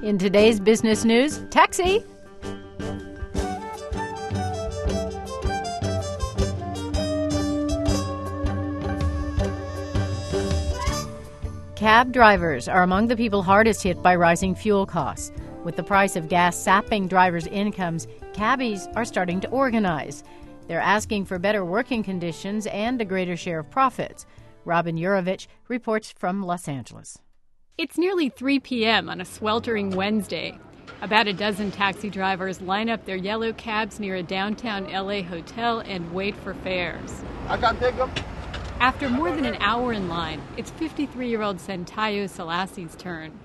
In today's business news, taxi. Cab drivers are among the people hardest hit by rising fuel costs. With the price of gas sapping drivers' incomes, cabbies are starting to organize. They're asking for better working conditions and a greater share of profits. Robin Yurovich reports from Los Angeles. It's nearly 3 p.m. on a sweltering Wednesday. About a dozen taxi drivers line up their yellow cabs near a downtown L.A. hotel and wait for fares. I can't take them. After more than an hour in line, it's 53-year-old Sentayo Selasi's turn.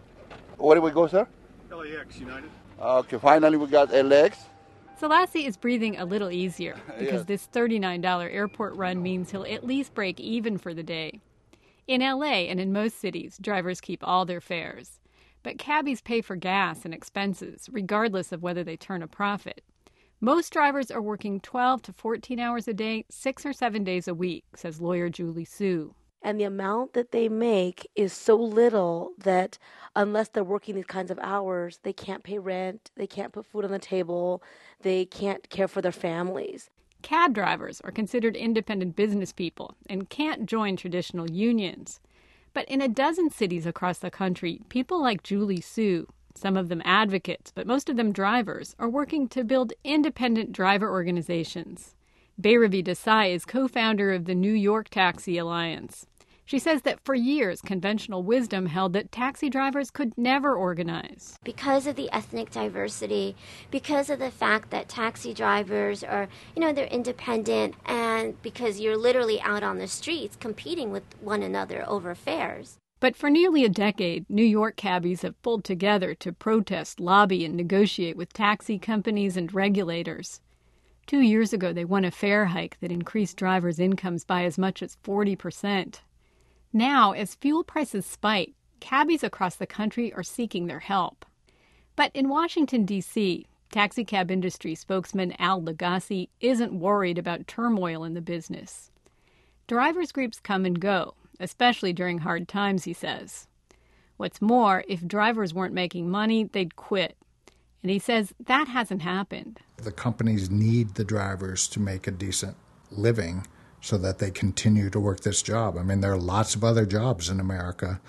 Where do we go, sir? LAX United. Okay, finally we got LAX. Selasi is breathing a little easier because Yes. this $39 airport run means he'll at least break even for the day. In L.A. and in most cities, drivers keep all their fares. But cabbies pay for gas and expenses, regardless of whether they turn a profit. Most drivers are working 12 to 14 hours a day, 6 or 7 days a week, says lawyer Julie Su. And the amount that they make is so little that unless they're working these kinds of hours, they can't pay rent, they can't put food on the table, they can't care for their families. Cab drivers are considered independent business people and can't join traditional unions. But in a dozen cities across the country, people like Julie Su, some of them advocates, but most of them drivers, are working to build independent driver organizations. Bhairavi Desai is co-founder of the New York Taxi Alliance. She says that for years, conventional wisdom held that taxi drivers could never organize. Because of the ethnic diversity, because of the fact that taxi drivers are, they're independent, and because you're literally out on the streets competing with one another over fares. But for nearly a decade, New York cabbies have pulled together to protest, lobby, and negotiate with taxi companies and regulators. 2 years ago, they won a fare hike that increased drivers' incomes by as much as 40%. Now, as fuel prices spike, cabbies across the country are seeking their help. But in Washington, D.C., taxicab industry spokesman Al Lagasse isn't worried about turmoil in the business. Drivers' groups come and go, especially during hard times, he says. What's more, if drivers weren't making money, they'd quit. And he says that hasn't happened. The companies need the drivers to make a decent living so that they continue to work this job. I mean, there are lots of other jobs in America,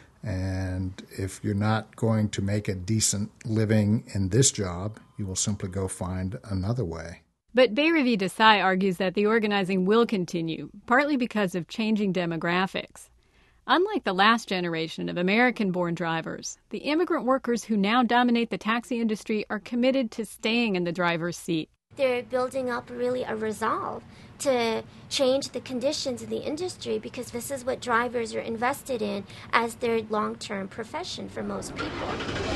and if you're not going to make a decent living in this job, you will simply go find another way. But Bhairavi Desai argues that the organizing will continue, partly because of changing demographics. Unlike the last generation of American-born drivers, the immigrant workers who now dominate the taxi industry are committed to staying in the driver's seat. They're building up really a resolve to change the conditions in the industry because this is what drivers are invested in as their long-term profession for most people.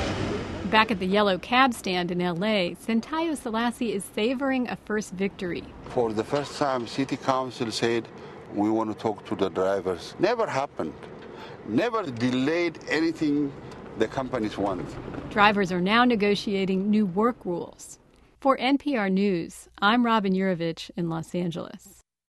Back at the yellow cab stand in L.A., Sentayo Selasi is savoring a first victory. For the first time, City Council said, we want to talk to the drivers. Never happened. Never delayed anything the companies want. Drivers are now negotiating new work rules. For NPR News, I'm Robin Yurovich in Los Angeles.